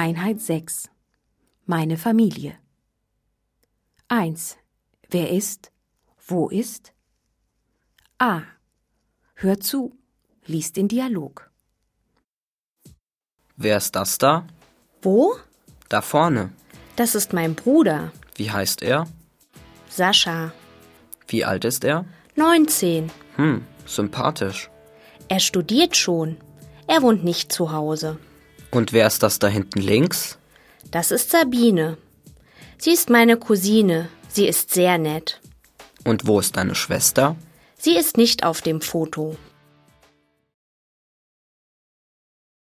Einheit 6. Meine Familie. 1. Wer ist? Wo ist? A. Hört zu, liest den Dialog. Wer ist das da? Wo? Da vorne. Das ist mein Bruder, Wie heißt er? Sascha, Wie alt ist er? 19. Sympathisch. Er studiert schon. Er wohnt nicht zu Hause. Und wer ist das da hinten links? Das ist Sabine. Sie ist meine Cousine. Sie ist sehr nett. Und wo ist deine Schwester? Sie ist nicht auf dem Foto.